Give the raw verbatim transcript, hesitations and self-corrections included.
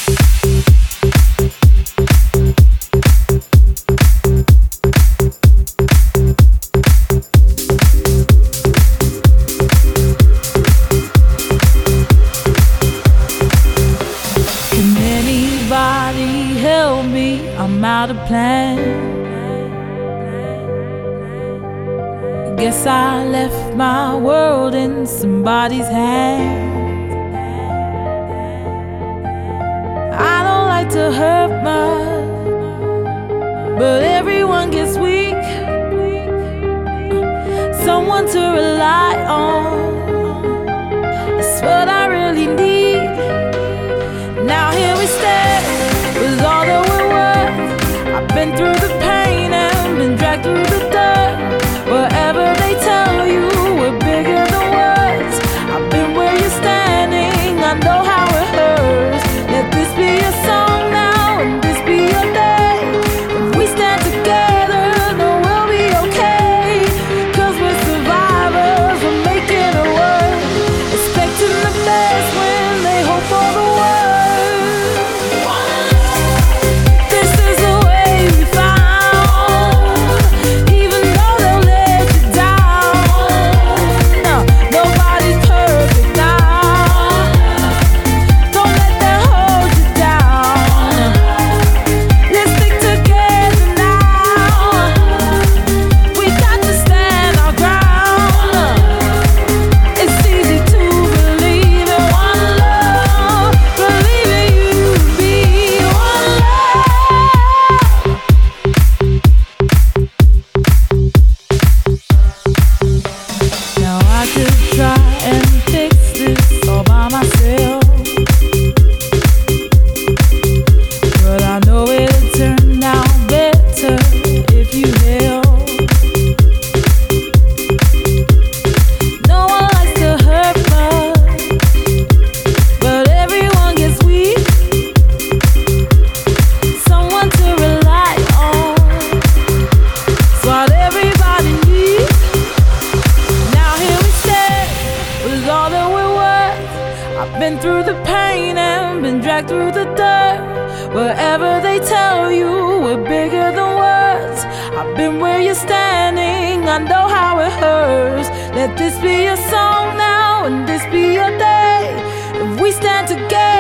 I'm out of plan. Guess I left my world in somebody's hands. I don't like to hurt much, but everyone gets weak. Someone to rely on, it's what I really need. Now here we stand with all that we're worth. I've been through the pain and been dragged through the dirt. Wherever they tell you we're bigger than words, I've been where you're standing, I know how it hurts. Let this be a song now and this be your day. If we stand together, then we'll be okay. Cause we're survivors, we're making it work. Expecting the best when they hope for the worst. Been through the pain and been dragged through the dirt. Wherever they tell you we're bigger than words, I've been where you're standing, I know how it hurts. Let this be a song now and this be your day. If we stand together,